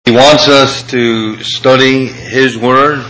He wants us to study His Word.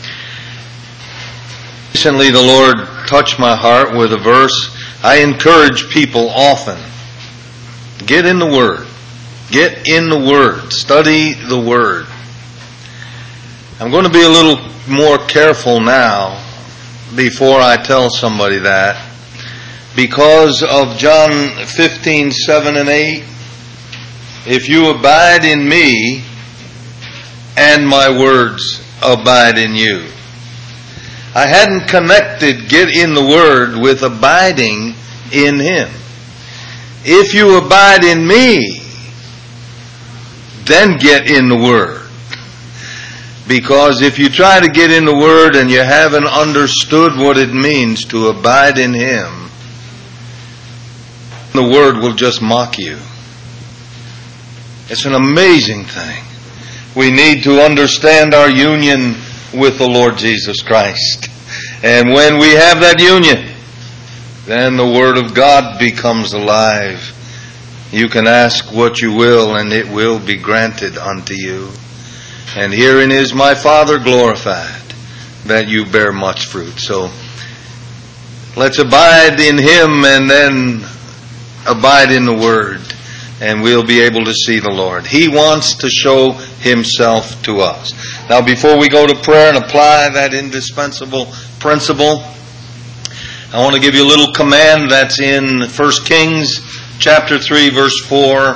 Recently the Lord touched my heart with a verse. I encourage people often, get in the Word. Get in the Word. Study the Word. I'm going to be a little more careful now before I tell somebody that, because of John 15:7 and 8. If you abide in me, and my words abide in you. I hadn't connected get in the Word with abiding in Him. If you abide in me, then get in the Word. Because if you try to get in the Word and you haven't understood what it means to abide in Him, the Word will just mock you. It's an amazing thing. We need to understand our union with the Lord Jesus Christ. And when we have that union, then the Word of God becomes alive. You can ask what you will, and it will be granted unto you. And herein is my Father glorified, that you bear much fruit. So let's abide in Him and then abide in the Word, and we'll be able to see the Lord. He wants to show Himself to us. Now, before we go to prayer and apply that indispensable principle, I want to give you a little command that's in 1 Kings chapter 3, verse 4.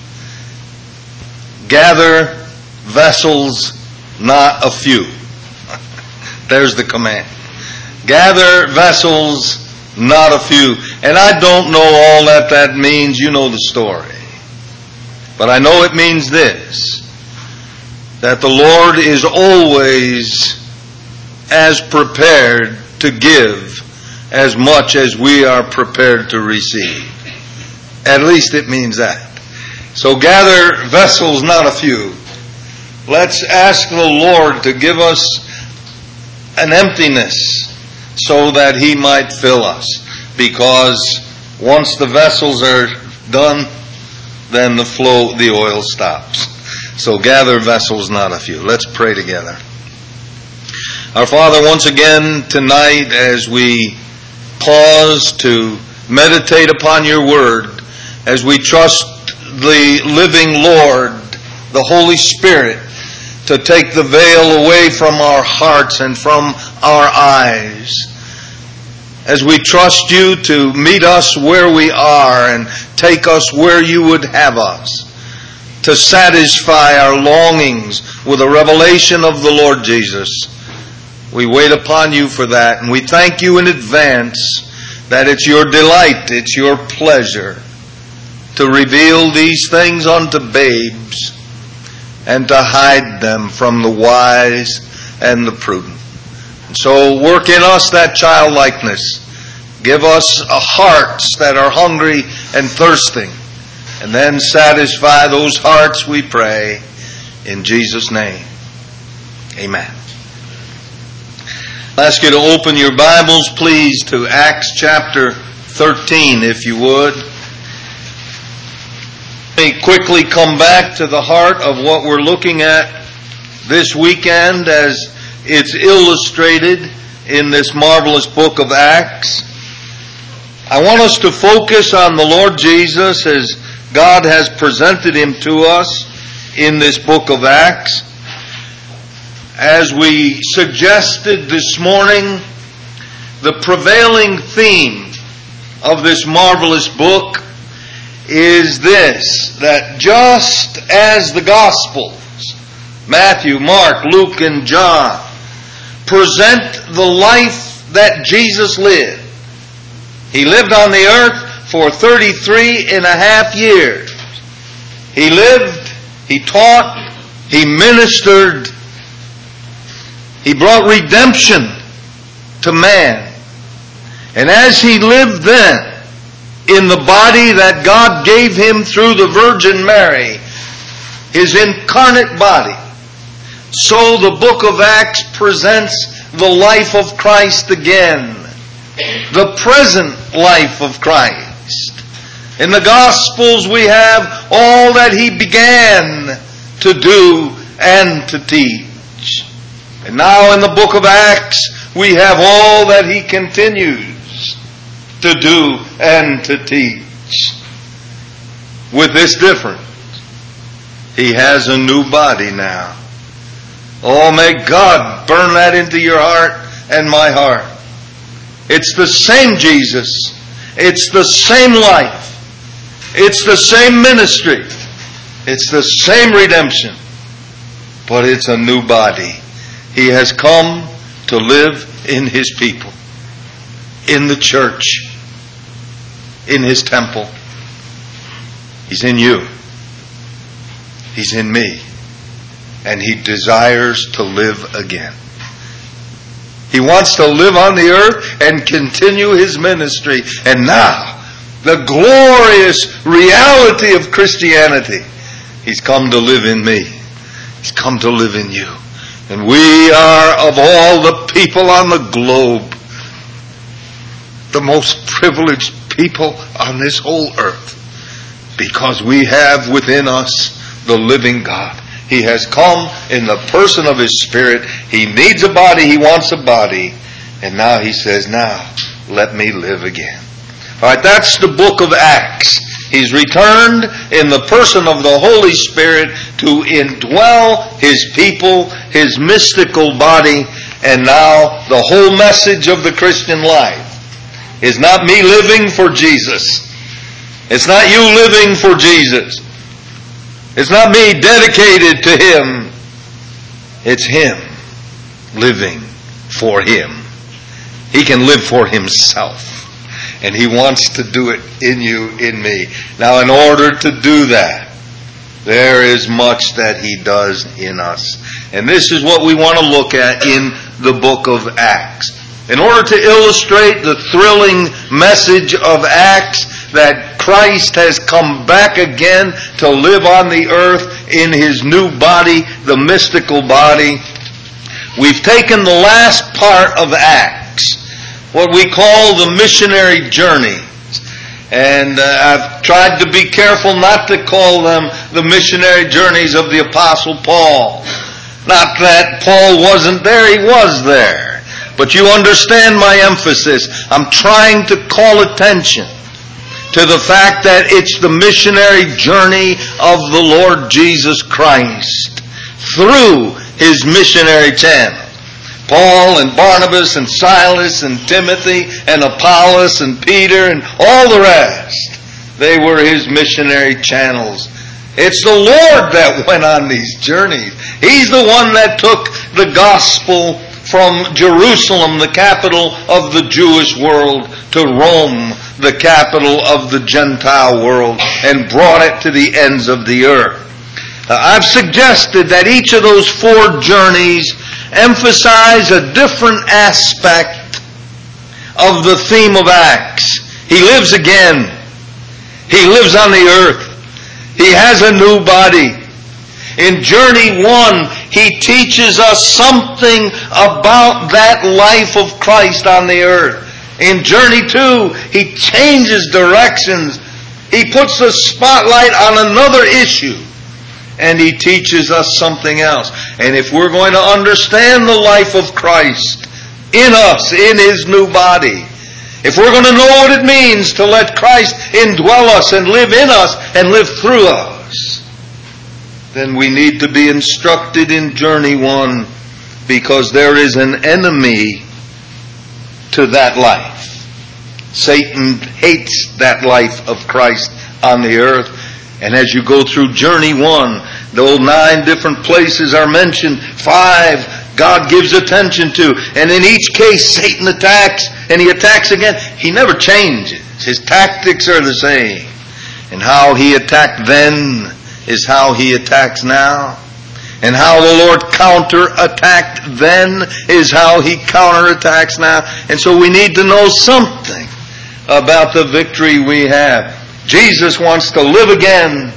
Gather vessels, not a few. There's the command. Gather vessels, not a few. And I don't know all that means. You know the story. But I know it means this, that the Lord is always as prepared to give as much as we are prepared to receive. At least it means that. So gather vessels, not a few. Let's ask the Lord to give us an emptiness so that He might fill us. Because once the vessels are done, then the oil stops. So gather vessels, not a few. Let's pray together. Our Father, once again tonight, as we pause to meditate upon your Word, as we trust the living Lord, the Holy Spirit, to take the veil away from our hearts and from our eyes, as we trust you to meet us where we are and take us where you would have us, to satisfy our longings with a revelation of the Lord Jesus. We wait upon you for that, and we thank you in advance that it's your delight, it's your pleasure to reveal these things unto babes and to hide them from the wise and the prudent. So work in us that childlikeness. Give us hearts that are hungry and thirsting. And then satisfy those hearts, we pray, in Jesus' name. Amen. I'll ask you to open your Bibles, please, to Acts chapter 13, if you would. Let me quickly come back to the heart of what we're looking at this weekend as it's illustrated in this marvelous book of Acts. I want us to focus on the Lord Jesus as God has presented Him to us in this book of Acts. As we suggested this morning, the prevailing theme of this marvelous book is this, that just as the Gospels, Matthew, Mark, Luke, and John, present the life that Jesus lived. He lived on the earth for 33 and a half years. He lived, He taught, He ministered, He brought redemption to man. And as He lived then, in the body that God gave Him through the Virgin Mary, His incarnate body, so the book of Acts presents the life of Christ again. The present life of Christ. In the Gospels we have all that He began to do and to teach. And now in the book of Acts, we have all that he continues to do and to teach. With this difference, he has a new body now. Oh, may God burn that into your heart and my heart. It's the same Jesus. It's the same life. It's the same ministry. It's the same redemption. But it's a new body. He has come to live in his people, in the church, in his temple. He's in you. He's in me. And he desires to live again. He wants to live on the earth and continue his ministry. And now, the glorious reality of Christianity. He's come to live in me. He's come to live in you. And we are, of all the people on the globe, the most privileged people on this whole earth. Because we have within us the living God. He has come in the person of his Spirit. He needs a body. He wants a body. And now he says, now, let me live again. All right, that's the book of Acts. He's returned in the person of the Holy Spirit to indwell his people, his mystical body. And now the whole message of the Christian life is not me living for Jesus. It's not you living for Jesus. It's not me dedicated to him. It's him living for him. He can live for himself. And he wants to do it in you, in me. Now, in order to do that, there is much that he does in us. And this is what we want to look at in the book of Acts. In order to illustrate the thrilling message of Acts, that Christ has come back again to live on the earth in his new body, the mystical body, we've taken the last part of Acts, what we call the missionary journey. And I've tried to be careful not to call them the missionary journeys of the Apostle Paul. Not that Paul wasn't there, he was there. But you understand my emphasis. I'm trying to call attention to the fact that it's the missionary journey of the Lord Jesus Christ through his missionary channel. Paul and Barnabas and Silas and Timothy and Apollos and Peter and all the rest, they were his missionary channels. It's the Lord that went on these journeys. He's the one that took the gospel from Jerusalem, the capital of the Jewish world, to Rome, the capital of the Gentile world, and brought it to the ends of the earth. I've suggested that each of those four journeys emphasize a different aspect of the theme of Acts. He lives again. He lives on the earth. He has a new body. In Journey 1, he teaches us something about that life of Christ on the earth. In Journey 2, he changes directions. He puts the spotlight on another issue. And he teaches us something else. And if we're going to understand the life of Christ in us, in his new body, if we're going to know what it means to let Christ indwell us and live in us and live through us, then we need to be instructed in Journey 1, because there is an enemy to that life. Satan hates that life of Christ on the earth. And as you go through Journey 1, though 9 different places are mentioned, 5 God gives attention to. And in each case, Satan attacks, and he attacks again. He never changes. His tactics are the same. And how he attacked then is how he attacks now. And how the Lord counterattacked then is how he counterattacks now. And so we need to know something about the victory we have. Jesus wants to live again,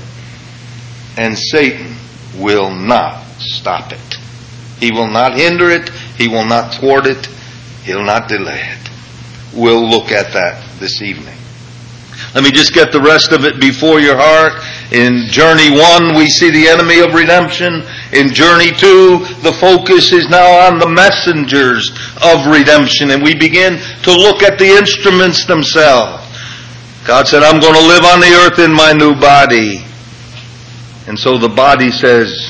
and Satan will not stop it. He will not hinder it. He will not thwart it. He'll not delay it. We'll look at that this evening. Let me just get the rest of it before your heart, In journey 1, we see the enemy of redemption. In journey 2, the focus is now on the messengers of redemption, and we begin to look at the instruments themselves. God said, I'm going to live on the earth in my new body. And so the body says,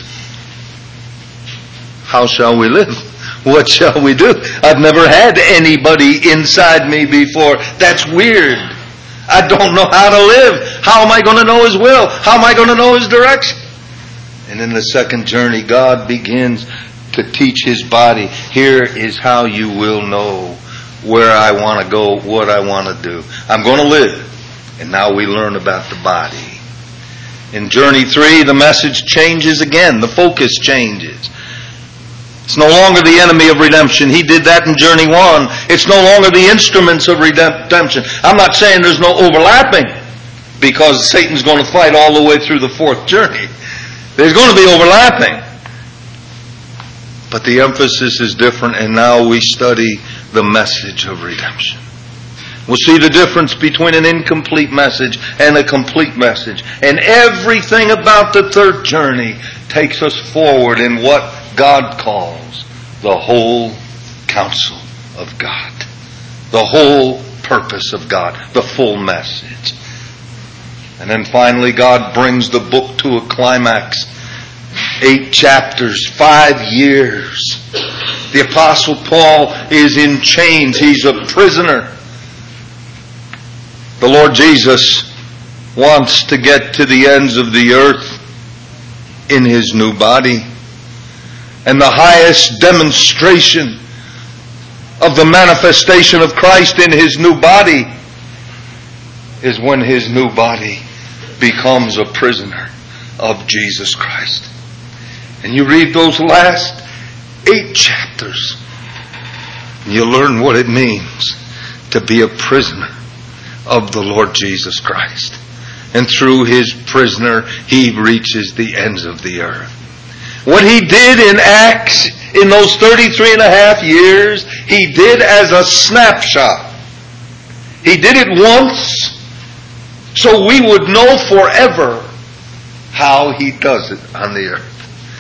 how shall we live? What shall we do? I've never had anybody inside me before. That's weird. I don't know how to live. How am I going to know His will? How am I going to know His direction? And in the second journey, God begins to teach His body. Here is how you will know where I want to go, what I want to do. I'm going to live. And now we learn about the body. In journey 3, the message changes again. The focus changes. It's no longer the enemy of redemption. He did that in journey 1. It's no longer the instruments of redemption. I'm not saying there's no overlapping, because Satan's going to fight all the way through the 4th journey. There's going to be overlapping. But the emphasis is different, and now we study the message of redemption. We'll see the difference between an incomplete message and a complete message. And everything about the 3rd journey takes us forward in what God calls the whole counsel of God. The whole purpose of God. The full message. And then finally God brings the book to a climax. 8 chapters, 5 years. The Apostle Paul is in chains. He's a prisoner. The Lord Jesus wants to get to the ends of the earth in His new body. And the highest demonstration of the manifestation of Christ in His new body is when His new body becomes a prisoner of Jesus Christ. And you read those last 8 chapters, and you learn what it means to be a prisoner of the Lord Jesus Christ. And through His prisoner, He reaches the ends of the earth. What He did in Acts in those 33 and a half years, He did as a snapshot. He did it once so we would know forever how He does it on the earth.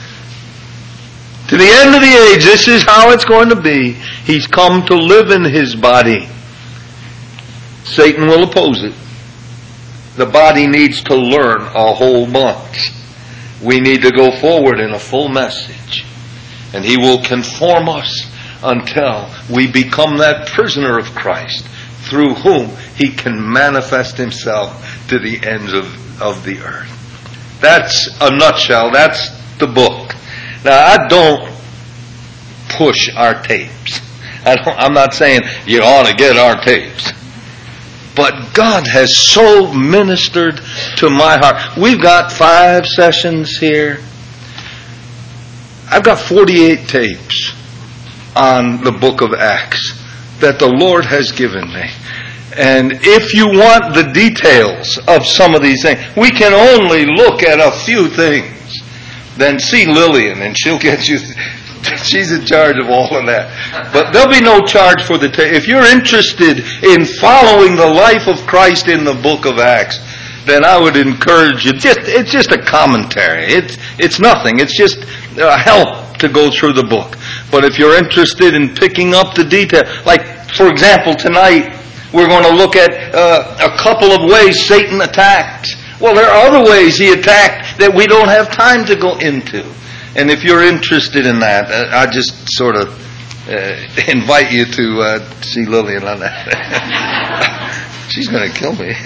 To the end of the age, this is how it's going to be. He's come to live in His body. Satan will oppose it. The body needs to learn a whole bunch. We need to go forward in a full message. And He will conform us until we become that prisoner of Christ, through whom He can manifest Himself to the ends of the earth. That's a nutshell. That's the book. Now, I don't push our tapes. I'm not saying you ought to get our tapes. But God has so ministered to my heart. We've got 5 sessions here. I've got 48 tapes on the book of Acts that the Lord has given me. And if you want the details of some of these things, we can only look at a few things. Then see Lillian and she'll get you. She's in charge of all of that. But there'll be no charge for the tape. If you're interested in following the life of Christ in the book of Acts, then I would encourage you. It's just a commentary. It's nothing. It's just a help to go through the book. But if you're interested in picking up the detail, like for example tonight, we're going to look at a couple of ways Satan attacked. Well, there are other ways he attacked that we don't have time to go into. And if you're interested in that, I just sort of invite you to see Lillian on that. She's going to kill me.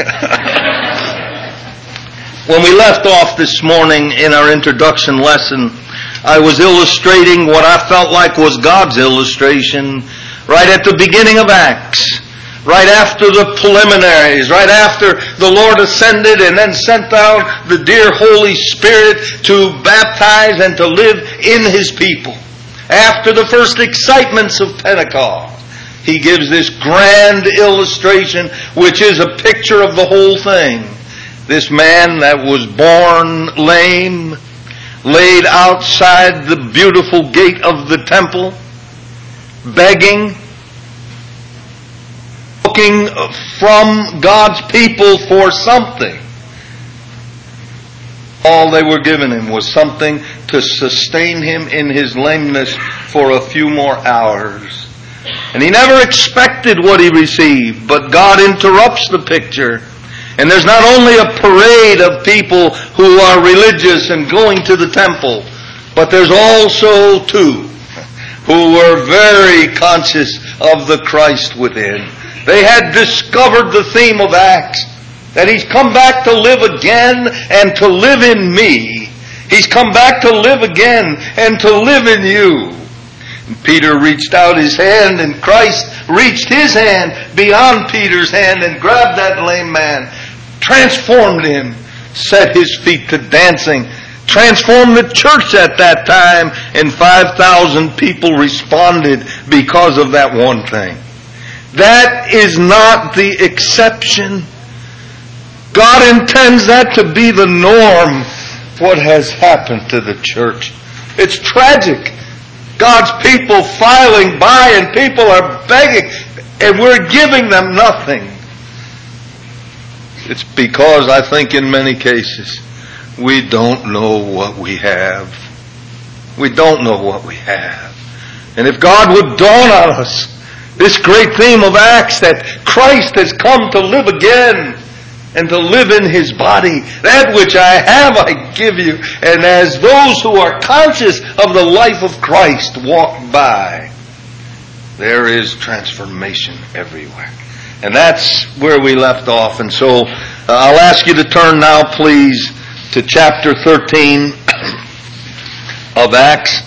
When we left off this morning in our introduction lesson, I was illustrating what I felt like was God's illustration right at the beginning of Acts. Right after the preliminaries, right after the Lord ascended and then sent out the dear Holy Spirit to baptize and to live in His people. After the first excitements of Pentecost, He gives this grand illustration, which is a picture of the whole thing. This man that was born lame, laid outside the beautiful gate of the temple, begging, looking from God's people for something. All they were giving him was something to sustain him in his lameness for a few more hours. And he never expected what he received, but God interrupts the picture. And there's not only a parade of people who are religious and going to the temple, but there's also two who were very conscious of the Christ within. They had discovered the theme of Acts, that He's come back to live again and to live in me. He's come back to live again and to live in you. And Peter reached out his hand, and Christ reached His hand beyond Peter's hand and grabbed that lame man, transformed him, set his feet to dancing, transformed the church at that time, and 5,000 people responded because of that one thing. That is not the exception. God intends that to be the norm, what has happened to the church. It's tragic. God's people filing by and people are begging and we're giving them nothing. It's because I think in many cases we don't know what we have. We don't know what we have. And if God would dawn on us this great theme of Acts, that Christ has come to live again and to live in His body. That which I have I give you. And as those who are conscious of the life of Christ walk by, there is transformation everywhere. And that's where we left off. And so I'll ask you to turn now, please, to chapter 13 of Acts.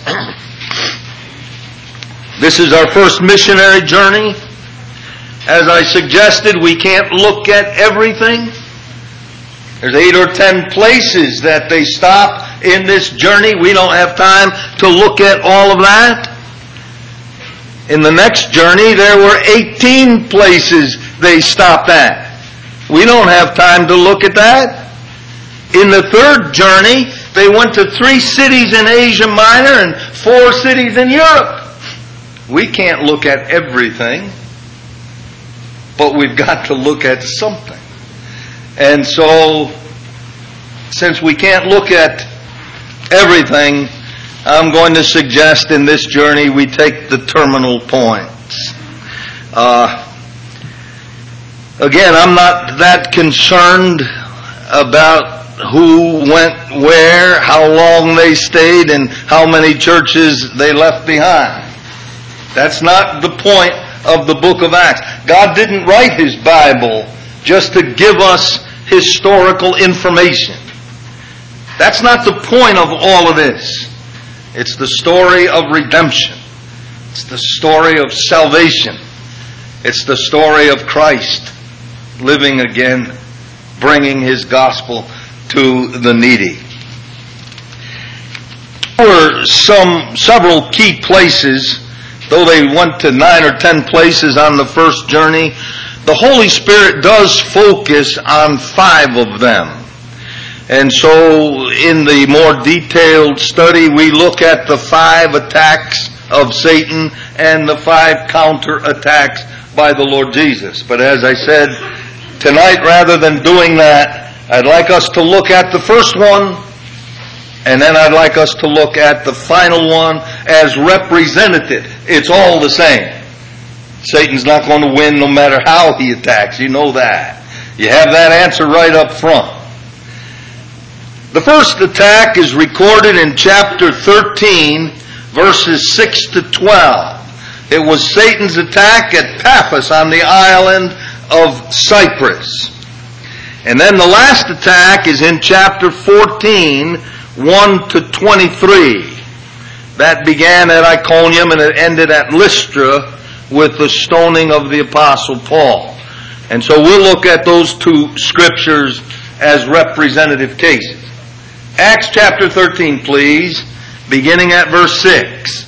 This is our first missionary journey. As I suggested, we can't look at everything. There's 8 or 10 places that they stop in this journey. We don't have time to look at all of that. In the next journey, there were 18 places they stopped at. We don't have time to look at that. In the third journey, they went to 3 cities in Asia Minor and 4 cities in Europe. We can't look at everything, but we've got to look at something. And so, since we can't look at everything, I'm going to suggest in this journey we take the terminal points. Again, I'm not that concerned about who went where, how long they stayed, and how many churches they left behind. That's not the point of the book of Acts. God didn't write His Bible just to give us historical information. That's not the point of all of this. It's the story of redemption. It's the story of salvation. It's the story of Christ living again, bringing His gospel to the needy. There were several key places. Though they went to 9 or 10 places on the first journey, the Holy Spirit does focus on 5 of them. And so in the more detailed study, we look at the 5 attacks of Satan and the 5 counterattacks by the Lord Jesus. But as I said, tonight rather than doing that, I'd like us to look at the first one, and then I'd like us to look at the final one as representative. It's all the same. Satan's not going to win no matter how he attacks. You know that. You have that answer right up front. The first attack is recorded in chapter 13, verses 6 to 12. It was Satan's attack at Paphos on the island of Cyprus. And then the last attack is in chapter 14, 1 to 23. That began at Iconium and it ended at Lystra with the stoning of the Apostle Paul. And so we'll look at those 2 scriptures as representative cases. Acts chapter 13, please, beginning at verse 6.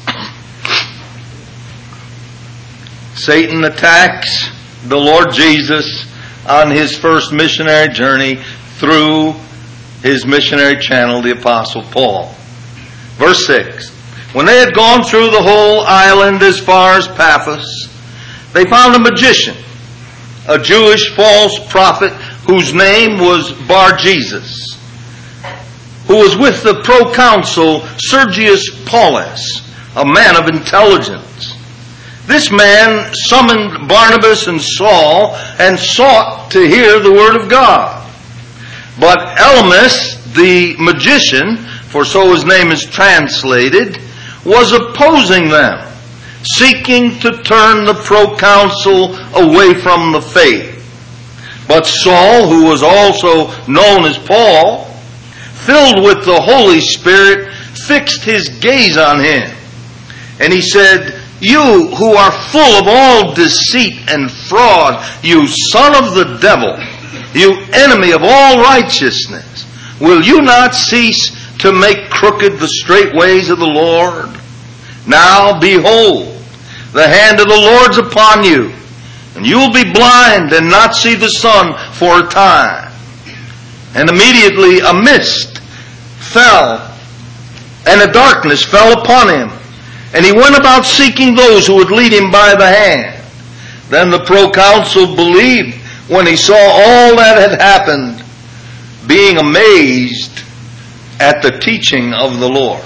Satan attacks the Lord Jesus on His first missionary journey through his missionary channel, the Apostle Paul. Verse 6. When they had gone through the whole island as far as Paphos, they found a magician, a Jewish false prophet whose name was Bar-Jesus. who was with the proconsul Sergius Paulus, a man of intelligence. This man summoned Barnabas and Saul and sought to hear the word of God. But Elymas, the magician, for so his name is translated, was opposing them, seeking to turn the proconsul away from the faith. But Saul, who was also known as Paul, filled with the Holy Spirit, fixed his gaze on him. And he said, "You who are full of all deceit and fraud, you son of the devil, you enemy of all righteousness, will you not cease to make crooked the straight ways of the Lord? Now behold, the hand of the Lord's upon you, and you will be blind and not see the sun for a time." And immediately a mist fell, and a darkness fell upon him, and he went about seeking those who would lead him by the hand. Then the proconsul believed when he saw all that had happened, being amazed at the teaching of the Lord.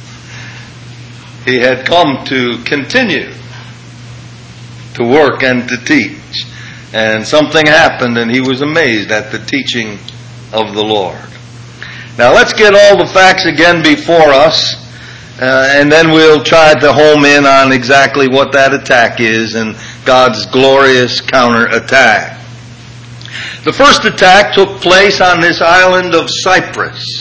He had come to continue to work and to teach. And something happened and he was amazed at the teaching of the Lord. Now let's get all the facts again before us, and then we'll try to home in on exactly what that attack is and God's glorious counterattack. The first attack took place on this island of Cyprus.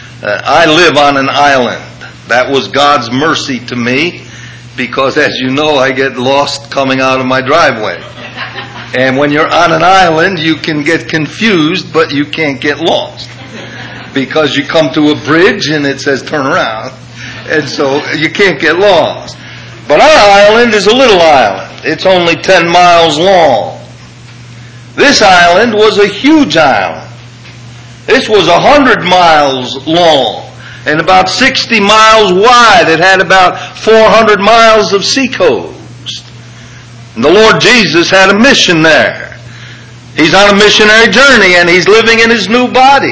I live on an island. That was God's mercy to me, because as you know, I get lost coming out of my driveway. And when you're on an island, you can get confused, but you can't get lost, because you come to a bridge and it says turn around, and so you can't get lost. But our island is a little island. It's only 10 miles long. This island was a huge island. This was 100 miles long and about 60 miles wide. It had about 400 miles of seacoast. And the Lord Jesus had a mission there. He's on a missionary journey and he's living in his new body.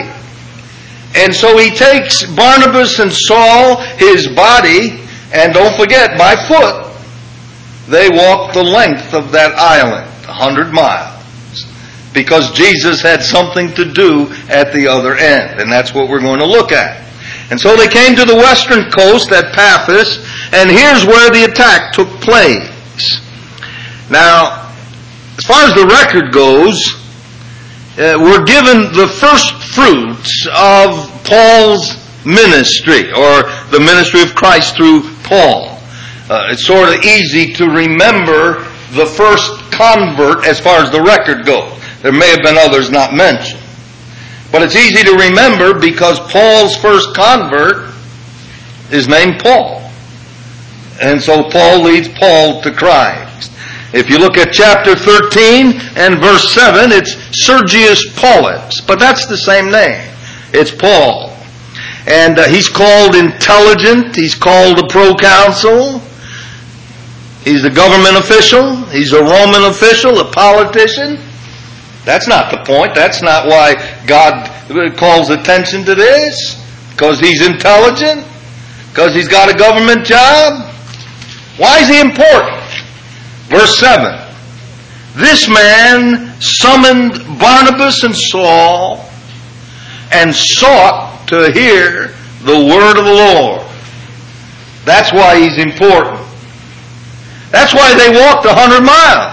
And so he takes Barnabas and Saul, his body, and don't forget, by foot, they walked the length of that island, 100 miles. Because Jesus had something to do at the other end. And that's what we're going to look at. And so they came to the western coast at Paphos, and here's where the attack took place. Now, as far as the record goes, we're given the first fruits of Paul's ministry, or the ministry of Christ through Paul. It's sort of easy to remember the first convert as far as the record goes. There may have been others not mentioned. But it's easy to remember because Paul's first convert is named Paul. And so Paul leads Paul to Christ. If you look at chapter 13 and verse 7, it's Sergius Paulus. But that's the same name. It's Paul. And he's called intelligent. He's called a proconsul. He's a government official. He's a Roman official, a politician. That's not the point. That's not why God calls attention to this. Because he's intelligent. Because he's got a government job. Why is he important? Verse 7. This man summoned Barnabas and Saul and sought to hear the word of the Lord. That's why he's important. That's why they walked 100 miles.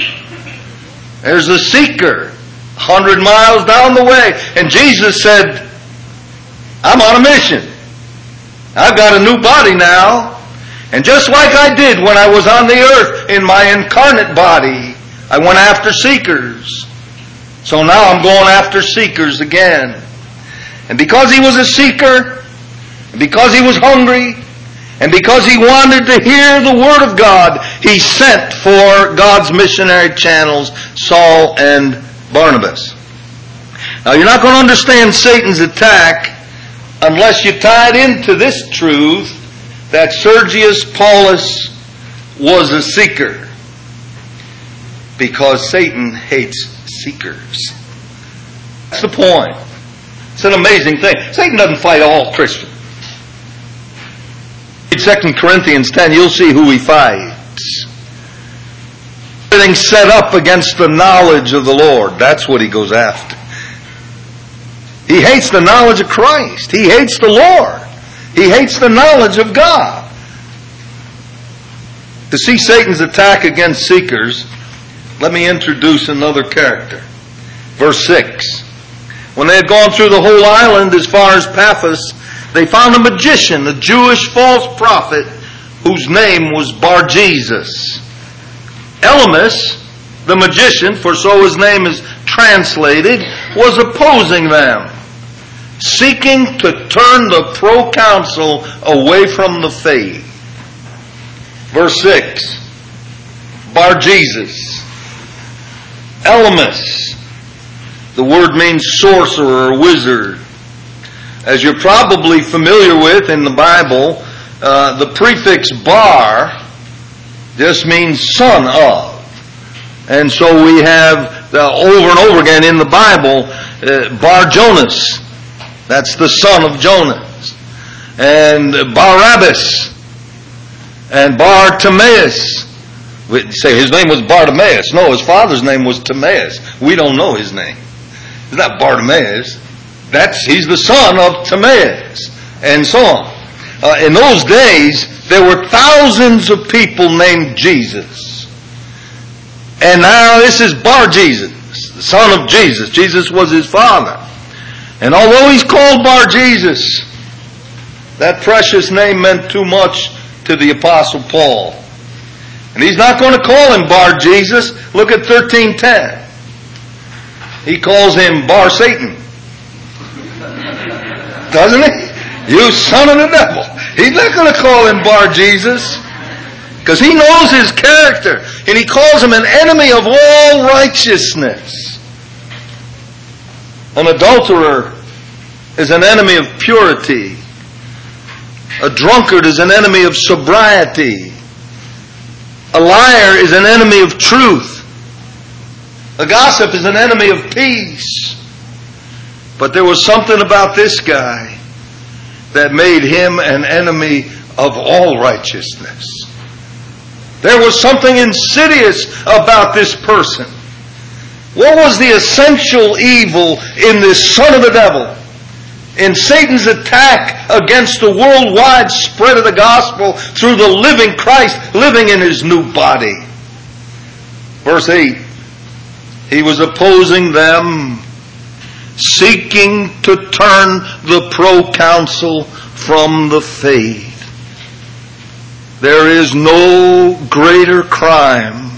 There's a seeker 100 miles down the way. And Jesus said, I'm on a mission. I've got a new body now. And just like I did when I was on the earth in my incarnate body, I went after seekers. So now I'm going after seekers again. And because he was a seeker, and because he was hungry, and because he wanted to hear the word of God, he sent for God's missionary channels, Saul and Barnabas. Now you're not going to understand Satan's attack unless you tie it into this truth that Sergius Paulus was a seeker. Because Satan hates seekers. That's the point. It's an amazing thing. Satan doesn't fight all Christians. Read 2 Corinthians 10, you'll see who he fights. Everything set up against the knowledge of the Lord. That's what he goes after. He hates the knowledge of Christ. He hates the Lord. He hates the knowledge of God. To see Satan's attack against seekers, let me introduce another character. Verse 6. When they had gone through the whole island as far as Paphos, they found a magician, a Jewish false prophet, whose name was Bar-Jesus. Elymas, the magician, for so his name is translated, was opposing them, seeking to turn the proconsul away from the faith. Verse 6. Bar-Jesus. Elymas. The word means sorcerer or wizard. As you're probably familiar with in the Bible, the prefix bar just means son of. And so we have over and over again in the Bible, Bar-Jonas. That's the son of Jonas. And Barabbas. And Bar-Timaeus. We say his name was Bartimaeus. No, his father's name was Timaeus. We don't know his name. It's not Bartimaeus. He's the son of Timaeus. And so on. In those days, there were thousands of people named Jesus. And now this is Bar-Jesus, the son of Jesus. Jesus was his father. And although he's called Bar-Jesus, that precious name meant too much to the Apostle Paul. And he's not going to call him Bar-Jesus. Look at 13:10. He calls him Bar-Satan. Doesn't he? You son of the devil. He's not going to call him Bar-Jesus, because he knows his character. And he calls him an enemy of all righteousness. An adulterer is an enemy of purity. A drunkard is an enemy of sobriety. A liar is an enemy of truth. A gossip is an enemy of peace. But there was something about this guy that made him an enemy of all righteousness. There was something insidious about this person. What was the essential evil in this son of the devil? In Satan's attack against the worldwide spread of the gospel through the living Christ living in his new body. Verse 8. He was opposing them, seeking to turn the proconsul from the faith. There is no greater crime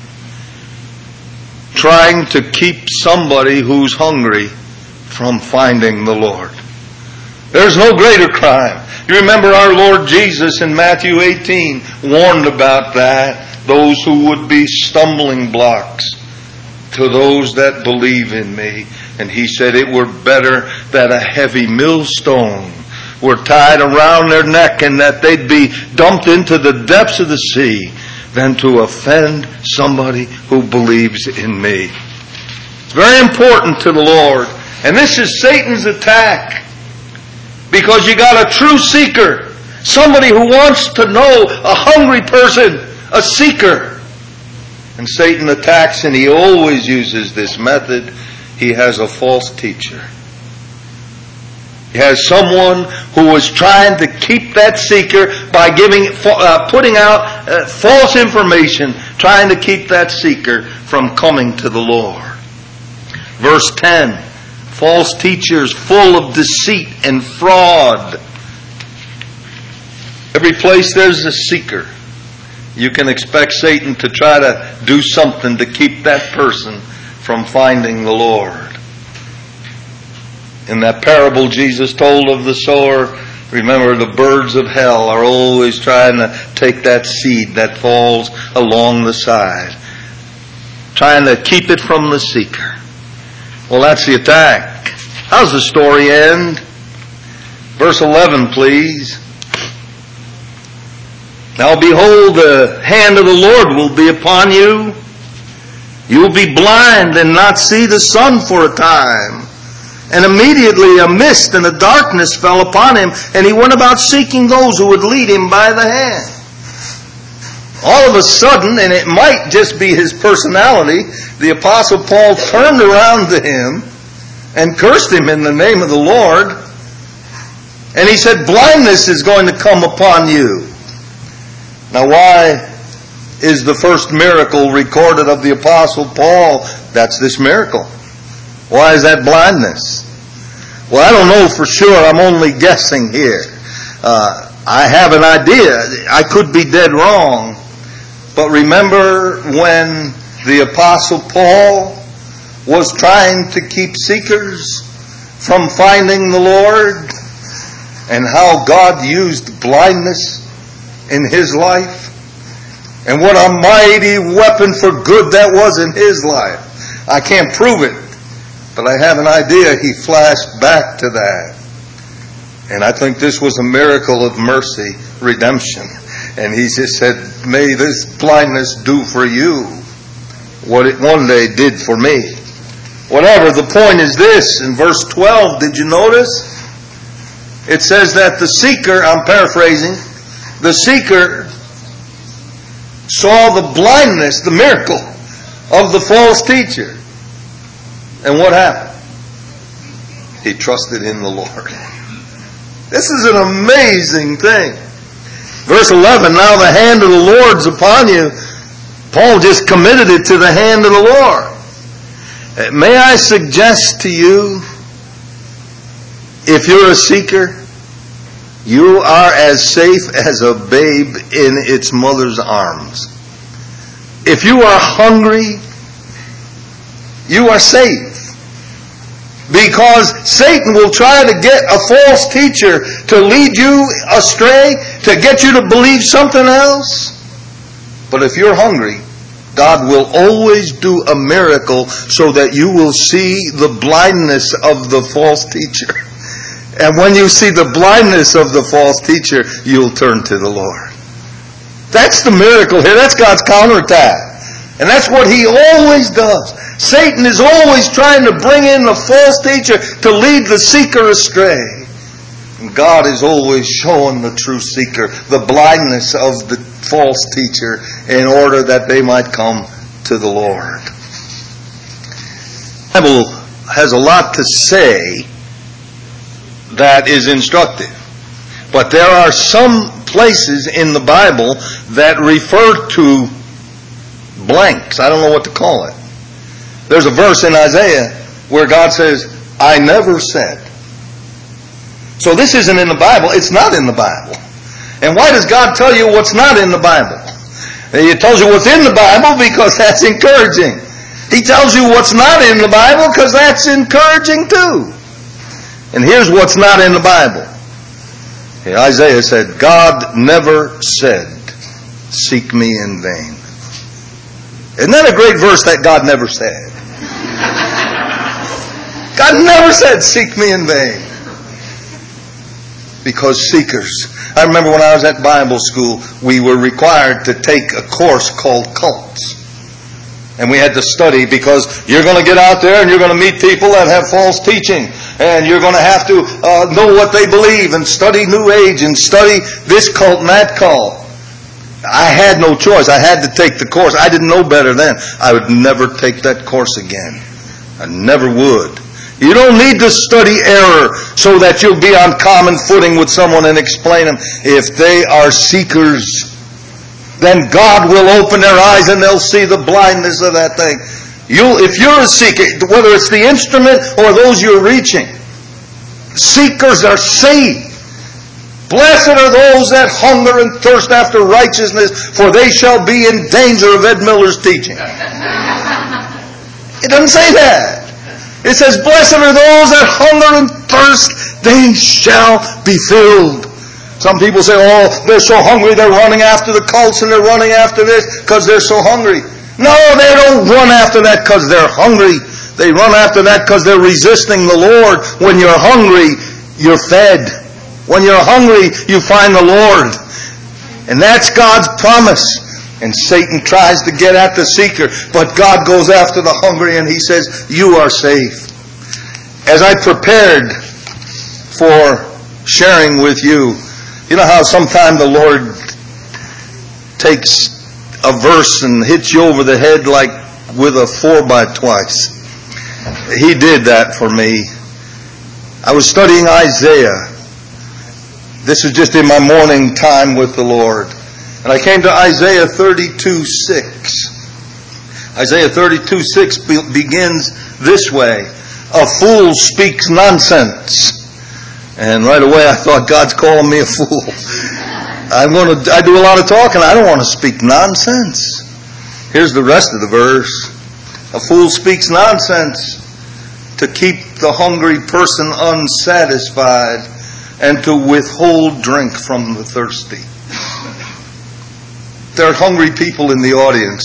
trying to keep somebody who's hungry from finding the Lord. There's no greater crime. You remember our Lord Jesus in Matthew 18 warned about that. Those who would be stumbling blocks to those that believe in me. And he said it were better that a heavy millstone were tied around their neck and that they'd be dumped into the depths of the sea than to offend somebody who believes in me. It's very important to the Lord. And this is Satan's attack. Because you got a true seeker. Somebody who wants to know, a hungry person, a seeker. And Satan attacks, and he always uses this method. He has a false teacher. He has someone who is trying to keep that seeker by putting out false information, trying to keep that seeker from coming to the Lord. Verse 10, false teachers full of deceit and fraud. Every place there's a seeker, you can expect Satan to try to do something to keep that person from finding the Lord. In that parable Jesus told of the sower, remember the birds of hell are always trying to take that seed that falls along the side, trying to keep it from the seeker. Well, that's the attack. How's the story end? Verse 11, please. Now behold, the hand of the Lord will be upon you. You will be blind and not see the sun for a time. And immediately a mist and a darkness fell upon him, and he went about seeking those who would lead him by the hand. All of a sudden, and it might just be his personality, the Apostle Paul turned around to him and cursed him in the name of the Lord. And he said, blindness is going to come upon you. Now why is the first miracle recorded of the Apostle Paul? That's this miracle. Why is that blindness? Well, I don't know for sure. I'm only guessing here. I have an idea. I could be dead wrong. But remember when the Apostle Paul was trying to keep seekers from finding the Lord, and how God used blindness in his life, and what a mighty weapon for good that was in his life. I can't prove it, but I have an idea he flashed back to that. And I think this was a miracle of mercy, redemption. And he just said, may this blindness do for you what it one day did for me. Whatever, the point is this. In verse 12, did you notice? It says that the seeker, I'm paraphrasing, the seeker saw the blindness, the miracle of the false teacher. And what happened? He trusted in the Lord. This is an amazing thing. Verse 11, now the hand of the Lord's upon you. Paul just committed it to the hand of the Lord. May I suggest to you, if you're a seeker, you are as safe as a babe in its mother's arms. If you are hungry, you are safe. Because Satan will try to get a false teacher to lead you astray, to get you to believe something else. But if you're hungry, God will always do a miracle so that you will see the blindness of the false teacher. And when you see the blindness of the false teacher, you'll turn to the Lord. That's the miracle here. That's God's counterattack. And that's what he always does. Satan is always trying to bring in the false teacher to lead the seeker astray. And God is always showing the true seeker the blindness of the false teacher in order that they might come to the Lord. The Bible has a lot to say that is instructive. But there are some places in the Bible that refer to blanks. I don't know what to call it. There's a verse in Isaiah where God says, I never said. So this isn't in the Bible. It's not in the Bible. And why does God tell you what's not in the Bible? He tells you what's in the Bible because that's encouraging. He tells you what's not in the Bible because that's encouraging too. And here's what's not in the Bible. Isaiah said, God never said, seek me in vain. Isn't that a great verse that God never said? God never said, seek me in vain. Because seekers. I remember when I was at Bible school, we were required to take a course called cults. And we had to study because you're going to get out there and you're going to meet people that have false teaching. And you're going to have to know what they believe and study New Age and study this cult and that cult. I had no choice. I had to take the course. I didn't know better then. I would never take that course again. I never would. You don't need to study error so that you'll be on common footing with someone and explain them. If they are seekers, then God will open their eyes and they'll see the blindness of that thing. If you're a seeker, whether it's the instrument or those you're reaching, seekers are saved. Blessed are those that hunger and thirst after righteousness, for they shall be in danger of Ed Miller's teaching. It doesn't say that. It says, blessed are those that hunger and thirst, they shall be filled. Some people say, oh, they're so hungry, they're running after the cults and they're running after this because they're so hungry. No, they don't run after that because they're hungry. They run after that because they're resisting the Lord. When you're hungry, you're fed. When you're hungry, you find the Lord. And that's God's promise. And Satan tries to get at the seeker, but God goes after the hungry and he says, you are safe. as I prepared for sharing with you, you know how sometimes the Lord takes a verse and hits you over the head like with a 4x twice. He did that for me. I was studying Isaiah. This was just in my morning time with the Lord. And I came to Isaiah 32:6. Isaiah 32:6 begins this way. A fool speaks nonsense. And right away I thought, God's calling me a fool. I do a lot of talking. I don't want to speak nonsense. Here's the rest of the verse. A fool speaks nonsense to keep the hungry person unsatisfied and to withhold drink from the thirsty. There are hungry people in the audience.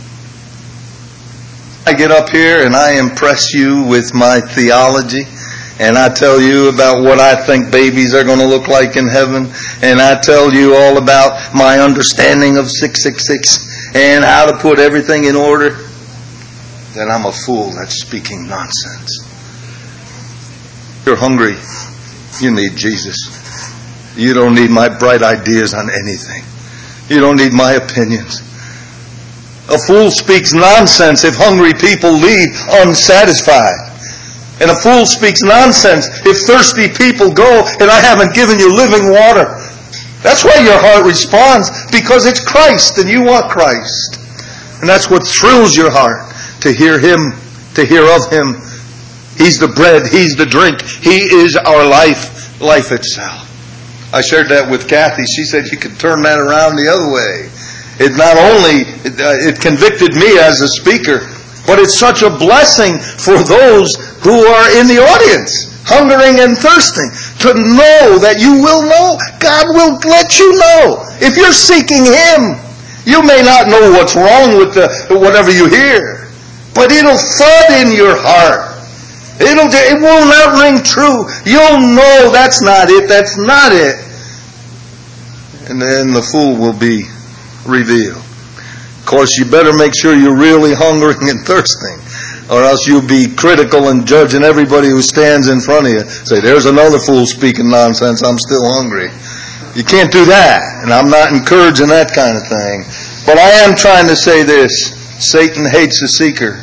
I get up here and I impress you with my theology, and I tell you about what I think babies are going to look like in heaven, and I tell you all about my understanding of 666 and how to put everything in order, then I'm a fool that's speaking nonsense. You're hungry. You need Jesus. You don't need my bright ideas on anything. You don't need my opinions. A fool speaks nonsense if hungry people leave unsatisfied. And a fool speaks nonsense if thirsty people go and I haven't given you living water. That's why your heart responds, because it's Christ and you want Christ. And that's what thrills your heart, to hear Him, to hear of Him. He's the bread, He's the drink, He is our life itself. I shared that with Kathy. She said you could turn that around the other way. It not only, it convicted me as a speaker, but it's such a blessing for those who are in the audience, hungering and thirsting, to know that you will know. God will let you know. If you're seeking Him, you may not know what's wrong with whatever you hear, but it'll thud in your heart. It will not ring true. You'll know that's not it. That's not it. And then the fool will be revealed. Of course, you better make sure you're really hungering and thirsting, or else you'll be critical and judging everybody who stands in front of you. Say, there's another fool speaking nonsense. I'm still hungry. You can't do that. And I'm not encouraging that kind of thing. But I am trying to say this. Satan hates a seeker.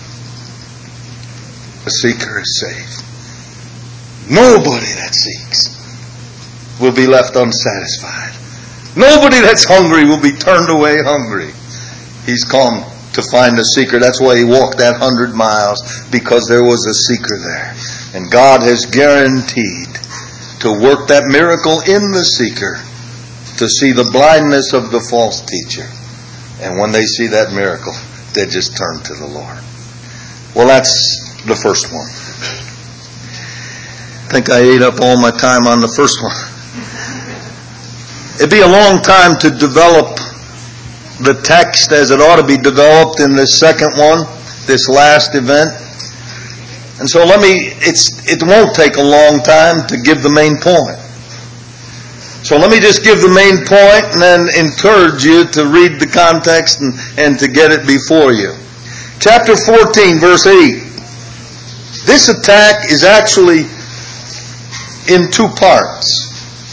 The seeker is saved. Nobody that seeks will be left unsatisfied. Nobody that's hungry will be turned away hungry. He's come to find a seeker. That's why He walked that 100 miles, because there was a seeker there. And God has guaranteed to work that miracle in the seeker, to see the blindness of the false teacher. And when they see that miracle, they just turn to the Lord. Well, that's the first one. I think I ate up all my time on the first one. It'd be a long time to develop the text as it ought to be developed in this second one, this last event. And so it won't take a long time to give the main point. So let me just give the main point and then encourage you to read the context and to get it before you. Chapter 14, verse 8. This attack is actually in two parts.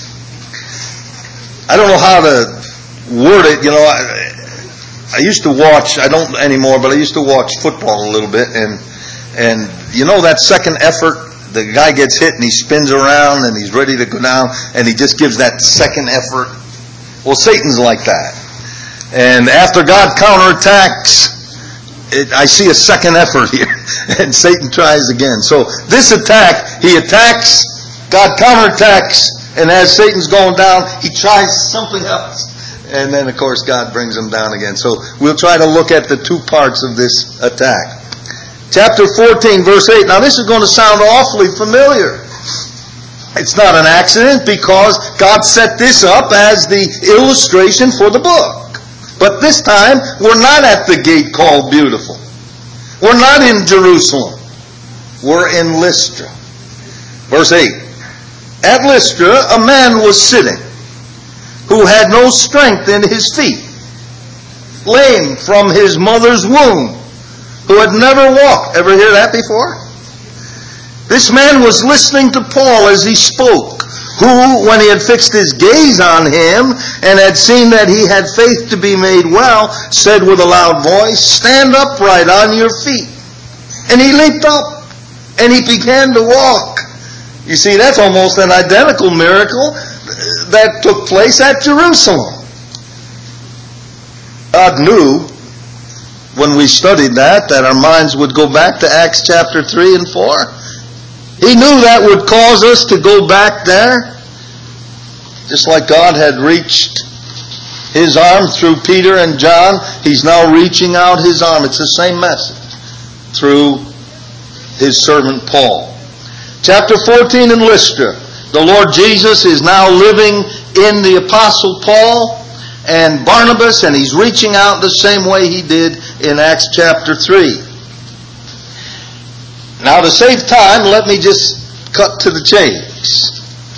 I don't know how to word it. You know, I used to watch, I don't anymore, but I used to watch football a little bit. And you know that second effort, the guy gets hit and he spins around and he's ready to go down and he just gives that second effort. Well, Satan's like that. And after God counterattacks, I see a second effort here. And Satan tries again. So this attack, he attacks, God counterattacks, and as Satan's going down, he tries something else. And then, of course, God brings him down again. So we'll try to look at the two parts of this attack. Chapter 14, verse 8. Now this is going to sound awfully familiar. It's not an accident, because God set this up as the illustration for the book. But this time, we're not at the gate called Beautiful. We're not in Jerusalem. We're in Lystra. Verse 8. At Lystra, a man was sitting who had no strength in his feet, lame from his mother's womb, who had never walked. Ever hear that before? This man was listening to Paul as he spoke, who, when he had fixed his gaze on him and had seen that he had faith to be made well, said with a loud voice, "Stand upright on your feet." And he leaped up and he began to walk. You see, that's almost an identical miracle that took place at Jerusalem. God knew when we studied that our minds would go back to Acts chapter 3 and 4. He knew that would cause us to go back there. Just like God had reached His arm through Peter and John, He's now reaching out His arm. It's the same message through His servant Paul. Chapter 14 in Lystra. The Lord Jesus is now living in the Apostle Paul and Barnabas, and He's reaching out the same way He did in Acts chapter 3. Now, to save time, let me just cut to the chase.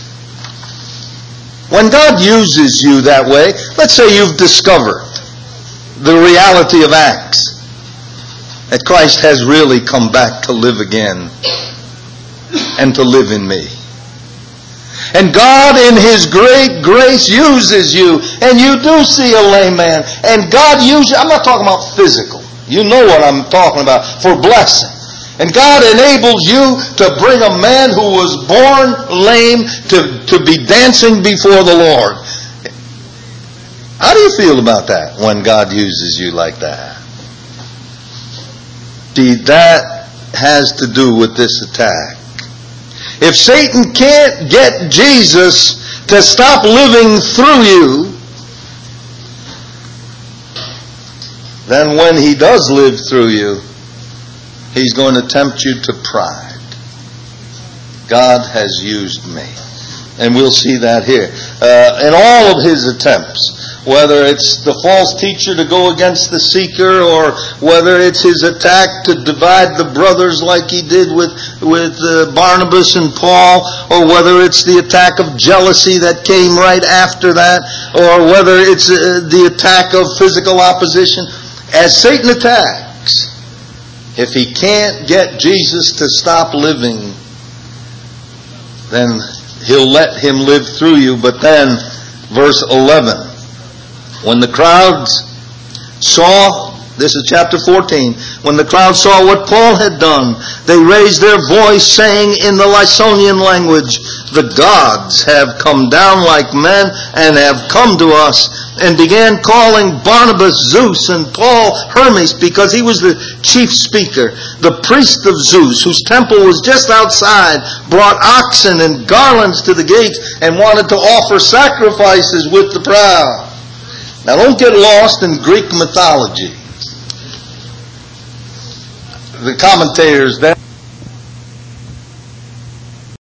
When God uses you that way, let's say you've discovered the reality of Acts, that Christ has really come back to live again and to live in me. And God in His great grace uses you, and you do see a lame man, and God uses you. I'm not talking about physical. You know what I'm talking about, for blessing. And God enables you to bring a man who was born lame to be dancing before the Lord. How do you feel about that when God uses you like that? See, that has to do with this attack. If Satan can't get Jesus to stop living through you, then when he does live through you, he's going to tempt you to pride. God has used me. And we'll see that here. In all of his attempts, whether it's the false teacher to go against the seeker, or whether it's his attack to divide the brothers like he did with Barnabas and Paul, or whether it's the attack of jealousy that came right after that, or whether it's the attack of physical opposition, as Satan attacks, if he can't get Jesus to stop living, then he'll let him live through you. But then, verse 11, when the crowds saw, this is chapter 14, when the crowds saw what Paul had done, they raised their voice, saying in the Lycaonian language, "The gods have come down like men and have come to us," and began calling Barnabas Zeus and Paul Hermes, because he was the chief speaker. The priest of Zeus, whose temple was just outside, brought oxen and garlands to the gates and wanted to offer sacrifices with the proud. Now, don't get lost in Greek mythology. The commentators then